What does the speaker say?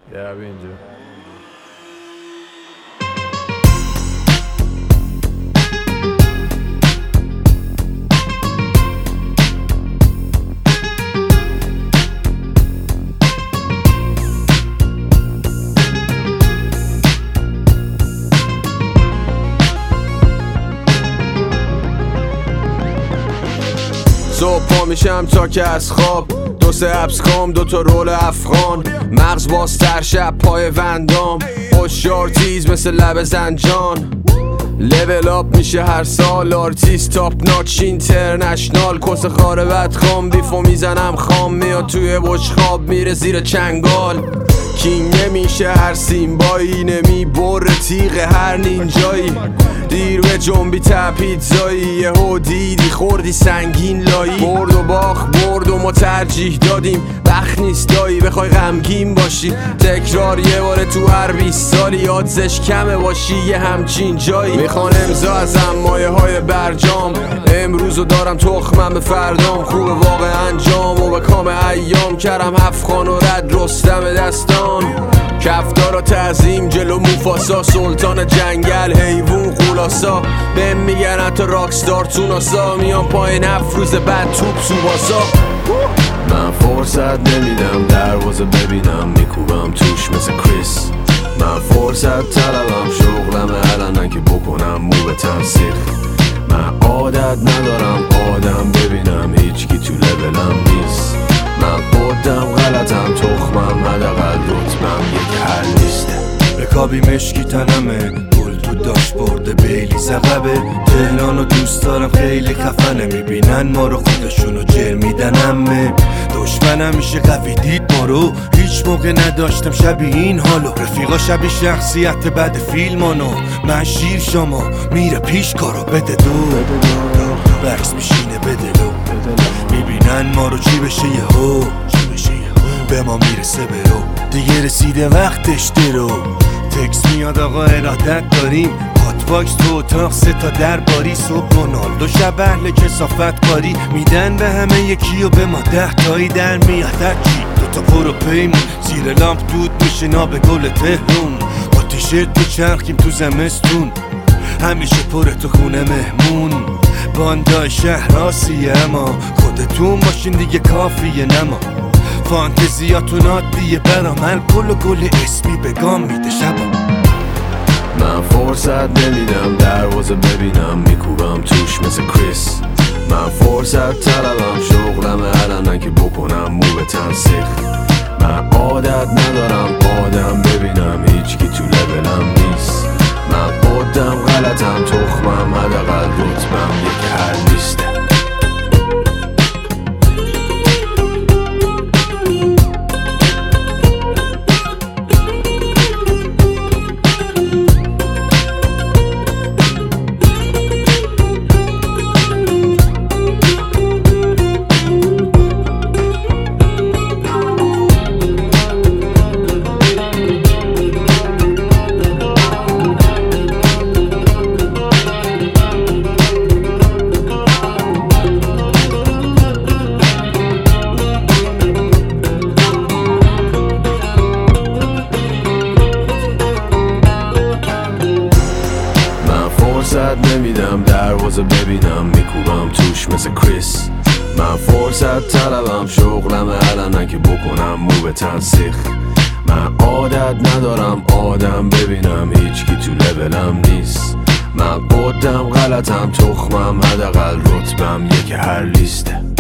بیا اینجا. صبح پا میشم تا که از خواب، 2-3 ابسکام 2 تا رول افغان، مغز بازتر شب پای وندام، هوشیار تیز مثل لب زنجان. لول اپ میشه هر سال، آرتیست تاپ ناچ اینترنشنال، کس خاره بدخام بیفو میزنم خام، میاد توی بشخاب میره زیر چنگال. کینگ نمیشه هر سیمبایی، نمی بر تیغ هر نینجایی، دیر به جنبی تپیتزایی، یهو دیدی خوردی سنگین لایی. برد و باخ برد و ما ترجیح دادیم، وقت نیست دایی بخوای غمگین باشی، تکرار یه باره تو هر 20 سالی، یادزش کمه باشی یه همچین جایی. میخوان امضا ازم مایه های برجام، امروزو دارم تخمم به فردام، خوبه واقع انجام و به کام ایام، کرم هفخان و رد رستم دستان. کفتار و تعظیم جلو موفاسا، سلطان جنگل حیوون خلاصا، بهم میگن حتی راکستار تو ناسا، میام پایین 7 روز بعد توپ سوباسا. من فرصت نمیدم دروازه ببینم، میکوبم توش مثل کریس. من فرصت طلبم شغلم علنا که بکنم مو به تنسیخ. من عادت ندارم آدم ببینم، هیچکی تو لولم نیست. من بودم غلطم تخمم حداقل رتبم یک حل نیسته. رکابی مشکی تنمه، گل تو داشبورد بیلی زقبه، تهرانو دوست دارم خیلی خفنه، میبینن ما رو خودشونو جر میدن. همه دشمنم میشه قوی دید ما رو، هیچ موقع نداشتم شبیه این حالو. رفیقا شبیه شخصیت بد فیلمانو، من شیر شما میره پیش کارو بده دو برس میشینه بدلو. میبینن ما رو چی بشه یهو، به ما میرسه برو، دیگه رسیده وقتش درو. تکس میاد آقا ارادت داریم، هات باکس تو اتاق 3 تا درباری، صبح رونالدو شب اهل کثافت کاری، میدن به همه یکی و به ما 10 تایی در میاد هرکی. 2 تا پرو پیمون زیر لامپ دود میشه ناب گل تهرون، با تیشرت تو چرخیم تو زمستون، همیشه پره تو خونه مهمون. باندای شهر آسیه اما خودتون ماشین دیگه کافیه نما، فانتزیاتون عادیه برامل گل و گل اسمی بگام میده شبا. من فرصت نمیدم دروازه ببینم، میکوبم توش مثل کریس. من فرصت طلبم شغلم علنا که بکنم مو به تنسیخ. من عادت ندارم آدم ببینم، هیچکی تو لولم نیست. من بودم غلطم تخمم حداقل رتبم یک حل نیسته. فرصت نمیدم دروازه ببینم، میکوبم توش مثل کریس. من فرصت طلبم شغلم علنا که بکنم مو به تنسیخ. من عادت ندارم آدم ببینم، هیچکی تو لولم نیست. من بودم غلطم تخمم حداقل رتبم یک هر لیسته.